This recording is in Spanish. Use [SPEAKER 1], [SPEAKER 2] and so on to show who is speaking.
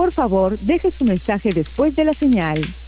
[SPEAKER 1] Por favor, deje su mensaje después de la señal.